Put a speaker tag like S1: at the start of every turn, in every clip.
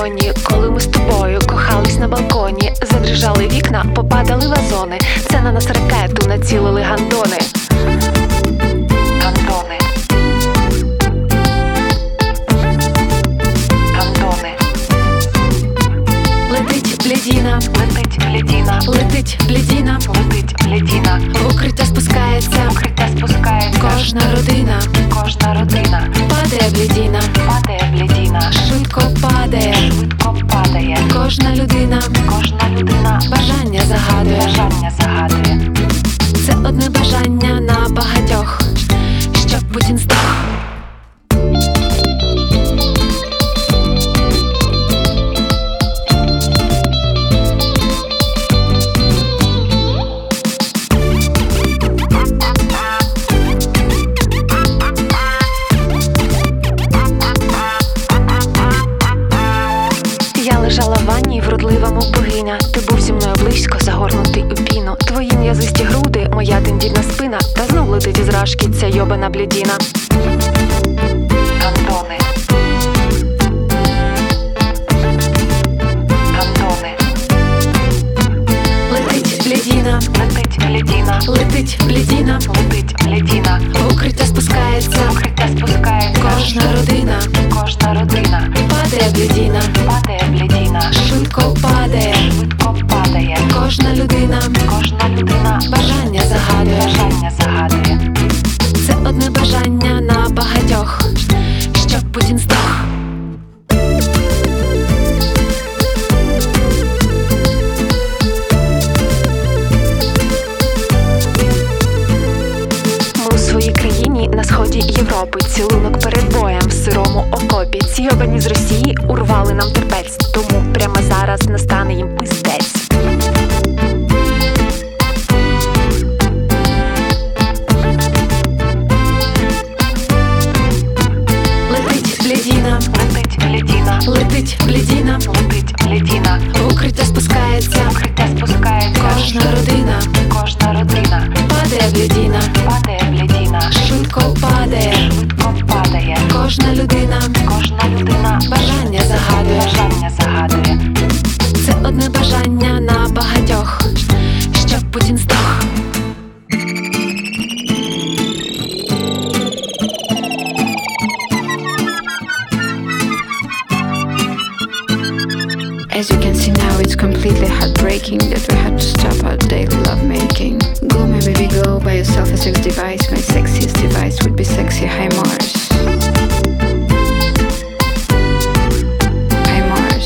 S1: районі, коли ми з тобою кохались на балконі. Задрижали вікна, попадали вазони. Це на нас ракету націлили гандони. Гандони. Гандони. Летить блядіна, летить блядіна, летить блядіна, летить блядіна. В укриття спускається, укриття спускається. Кожна родина, кожна родина. Падає блядіна, падає блядіна. Швидко падає, швидко падає. Кожна людина, кожна людина. Бажання загадує, бажання загадує. Це одне бажання на багатьох, щоб Путін здох. Я лежала в ванні, вродлива, мов богиня. Ти був зі мною близько, загорнутий у піну. Твої м'язисті груди, моя тендітна спина. Та знов летить із рашки ця йобана блядіна. Гандони. Гандони. Летить блядіна, летить блядіна, летить блядіна, летить блядіна. В укриття спускається, укриття спускається. Кожна родина, кожна родина. Падає блядіна, падає блядіна. Швидко падає, швидко падає. Кожна людина, кожна людина. Бажання загадує, бажання загадує. Це одне бажання на багатьох, щоб Путін здох. Ми у своїй країні на сході Європи. Цілунок перед боєм в сирому окопі. Ці йобані з Росії урвали нам терпець. Тому прямо зараз настане їм пиздець. Летить блядіна, летить блядіна, летить блядіна, летить блядіна. В укриття спускається, укриття спускається. Кожна родина, кожна родина. Падає блядіна, падає блядіна. Швидко падає, швидко падає. Кожна людина, кожна людина. Бажання загадує, бажання загадує. Це одне бажання на багатьох, щоб Путін здох.
S2: As you can see now, it's completely heartbreaking that we had to stop our daily lovemaking. Go my baby go, buy yourself a sex device. My sexiest device would be sexy high Mars. High Mars.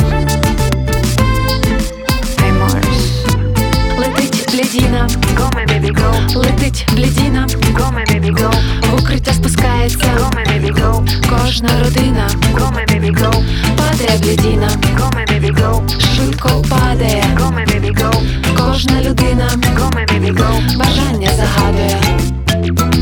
S2: High Mars.
S1: Летить блядіна, go my baby go. Летить блядіна, go my baby go. В укриття спускається, go my baby go. Кожна родина, go my baby go. Падає блядіна, go my baby go. Швидко падає, go my baby go. Кожна людина, go my baby go. Бажання загадує.